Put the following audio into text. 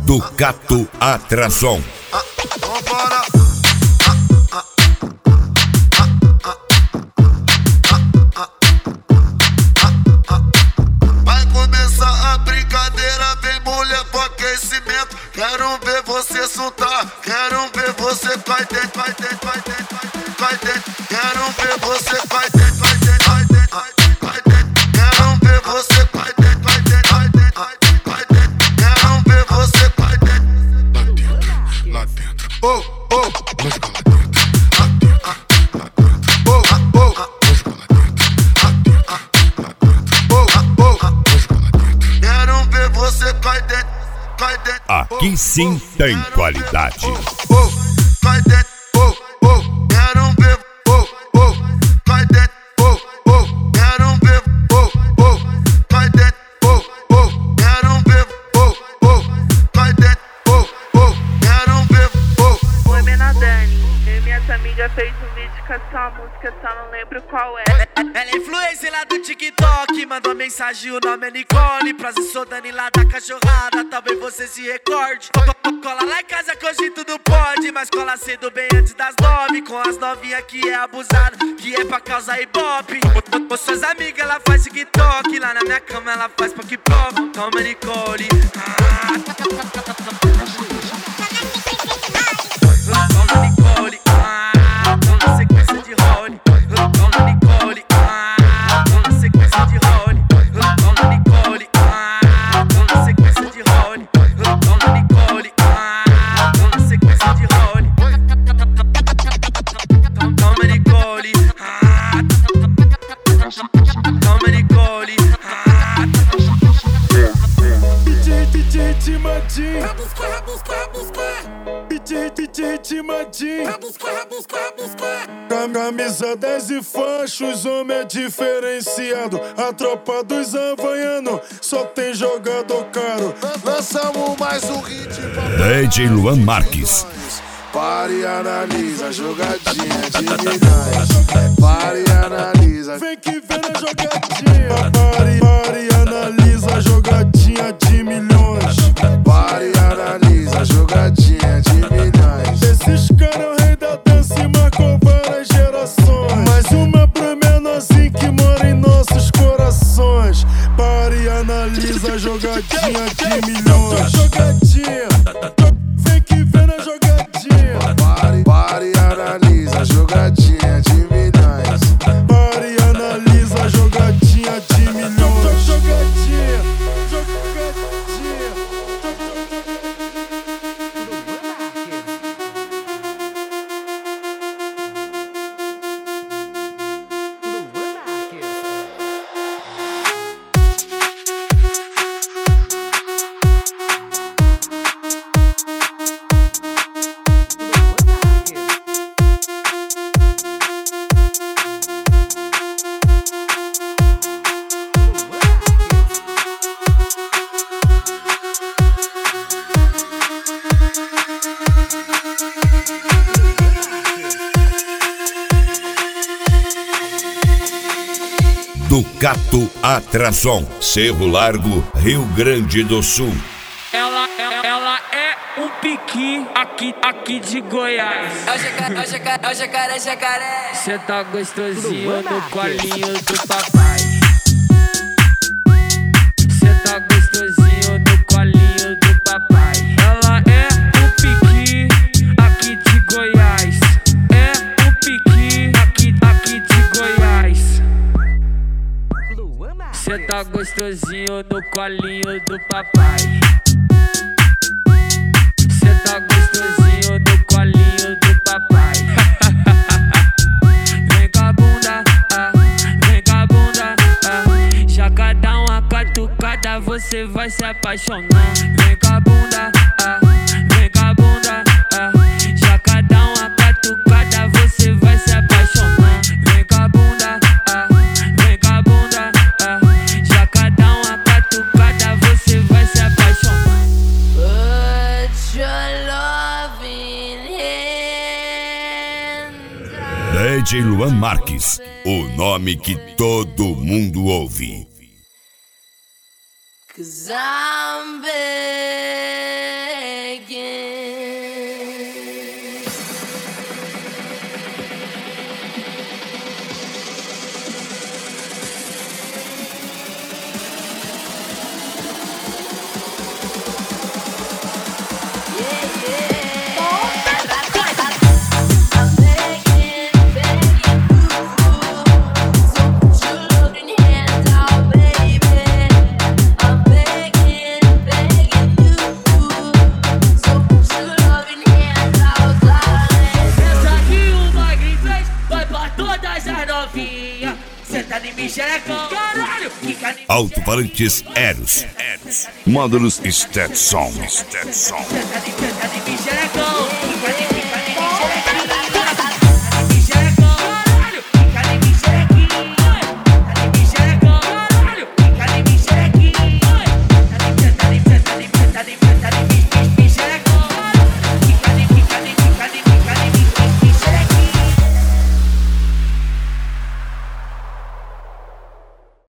Ducato Atração. Vambora. Vai começar a brincadeira, vem mulher pro aquecimento. Quero ver você soltar, quero ver você vai dentro, vai dentro, vai dentro, vai dentro. Quero ver você vai dentro, vai dentro, vai dentro, vai dentro. Quero ver você vai dentro, vai dentro, vai dentro, vai dentro. Quero ver você vai dentro. Lá dentro, Oh, oh, vou jogar lá dentro. Lá dentro, lá dentro, oh, oh, vou jogar lá dentro. Lá dentro, lá dentro, oh, oh. vou jogar lá dentro. Quero ver você vai dentro, vai dentro. Aqui sim tem qualidade. Oh, vai dentro. Oh, oh. Quero ver. Oh, oh. Vai dentro. Oh, oh. Quero ver. Oh, oh. Vai dentro. Oh, oh. Quero ver. Oh, oh. Vai dentro. Oh, oh. Quero ver. Oh. Oi, Menadani. Eu e minhas amigas fez um vídeo com essa música, só não lembro qual é. Ela é influencer lá do TikTok, mandou mensagem, o nome é Nicole. Prazer, sou Dani lá da cachorrada, talvez você se recorde. Cola lá em casa que hoje tudo pode, mas cola cedo bem antes das 9. Com as novinhas que é abusada, que é pra causar ibope. Com suas amigas ela faz TikTok, lá na minha cama ela faz pop-pop. Calma, Nicole. Calma, Nicole. Na sequência de role. Calma, Nicole. Na sequência de role. Calma, Nicole. Na sequência de role. Calma, Nicole. Na sequência de role. Calma, Nicole. Calma, Nicole. DJ Timadinho, DJ Timadinho, camisa 10 e fachos, homem é diferenciado. A tropa dos havaianos só tem jogador caro. Lançamos mais um hit. DJ Luan Marques. Pare e analisa a jogadinha de milhões. Pare e analisa. Vem que vem na jogadinha. Pare e analisa a jogadinha de milhões. Pare e analisa a jogadinha de milhões. Esses caras é o rei da dança e marcou várias gerações. Mais uma pra menorzinho que mora em nossos corações. Pare e analisa a jogadinha de milhões. Jogadinha. Vem que vem na jogadinha. Pare e analisa a jogadinha de milhões. Pare e analisa a jogadinha de milhões. Jogadinha. Ducato Atração, Cerro Largo, Rio Grande do Sul. Ela é um piqui aqui de Goiás. É o jacaré. Cê tá gostosinho no colinho do papai. Cê tá gostosinho no colinho do papai. Ela é um piqui aqui de Goiás. É um piqui aqui de Goiás. Cê tá gostosinho no colinho do papai. Cê tá gostosinho no colinho do papai. Vem com a bunda, vem com a bunda, já cada uma catucada você vai se apaixonar. Vem com a bunda, vem com a bunda, já cada uma catucada você vai se apaixonar. Vem com a bunda, vem com a bunda, já cada uma catucada você vai se apaixonar. Put your love in hand. DJ Luan Marques, o nome que todo mundo ouve. 'Cause I'm bad. novinha, senta em mim xerecão. Caralho, fica em mim. Alto-falantes Eros. Módulos Stetson. Senta em mim xerecão.